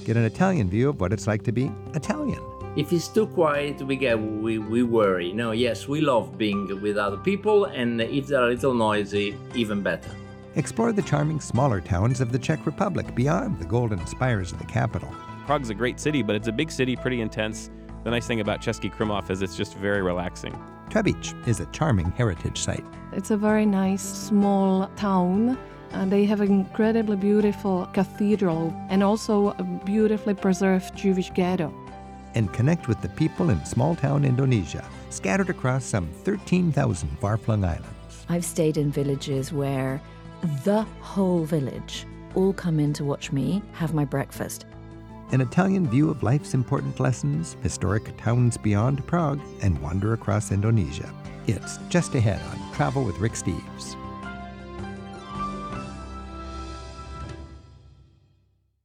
Get an Italian view of what it's like to be Italian. If it's too quiet, we worry. No, yes, we love being with other people, and if they're a little noisy, even better. Explore the charming smaller towns of the Czech Republic beyond the golden spires of the capital. Prague's a great city, but it's a big city, pretty intense. The nice thing about Český Krumlov is it's just very relaxing. Třebíč is a charming heritage site. It's a very nice small town. They have an incredibly beautiful cathedral and also a beautifully preserved Jewish ghetto. And connect with the people in small-town Indonesia, scattered across some 13,000 far-flung islands. I've stayed in villages where the whole village all come in to watch me have my breakfast. An Italian view of life's important lessons, historic towns beyond Prague, and wander across Indonesia. It's just ahead on Travel with Rick Steves.